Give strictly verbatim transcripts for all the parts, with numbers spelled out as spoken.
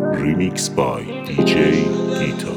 Remix by دی جی دیتا.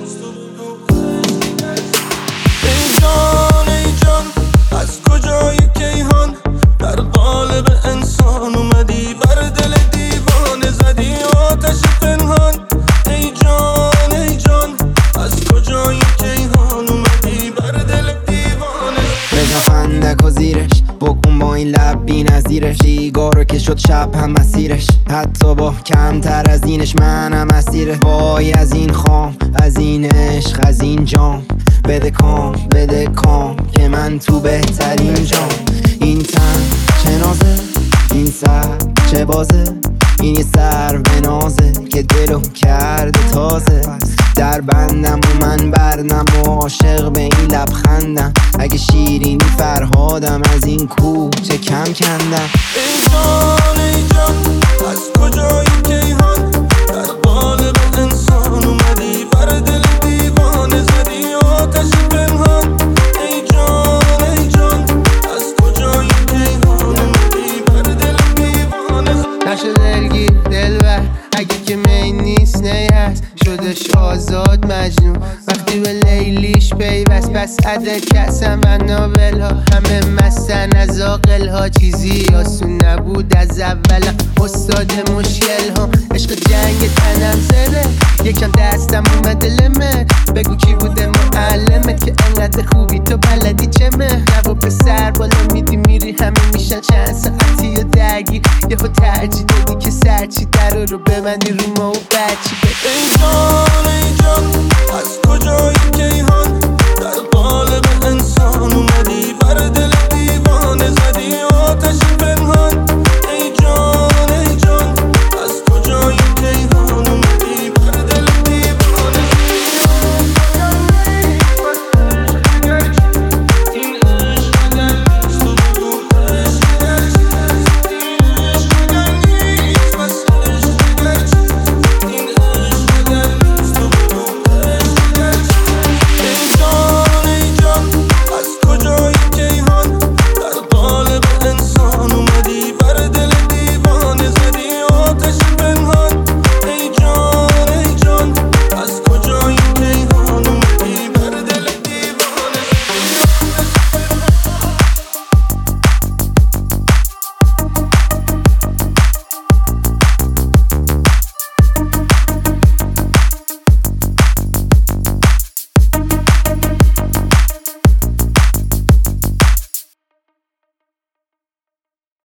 ای جان ای جان از کجای کیهان در قالب انسان اومدی، بر دل دیوانه زدی آتش پنهان. ای جان ای جان از کجای کیهان اومدی، بر دل دیوانه. بزن فندک و زیرش بکن با این لب بی نظیرش، دیگارو که شد شب هم مسیرش، حتی با کمتر از اینش منم اسیره. وای از این خام، از این عشق، از این جام، بده کام بده کام که من تو بهترین جام. این تن چه نازه، این سر چه بازه، این یه سر به نازه که دلو کرده تازه. در بندم و من بردم و عاشق به این لبخندم، اگه شیرینی فرهادم از این کوچه کم کندم. ای جان ای جان از کجای کیهان در قالب انسان اومدی، بر دل دیوانه زدی آتش پنهان. ای جان ای جان از کجای کیهان اومدی، بر دل دیوانه زدی. نشد دلگیر دلبر اگه که می نیست نی هست، شدش آزاد مجنون وقتی به لیلیش پیوست. پس عدد کسم و ناول ها همه مستن از عاقل ها، چیزی آسون نبود از اولا استاد مشکل ها. عشق جنگ تنم زده یکم دستم اومده لمه، بگو کی بوده معلمت که انقدر خوبی تو بلدی چمه. نبا پسر بالا میدی میری همه میشن چند ساعتی و درگیر، یهو ترجیح دادی که سرچی در رو ببندی رو ما و بچی. ای جان ای جان از کجای کیهان در قالب انسان اومدی، بر دل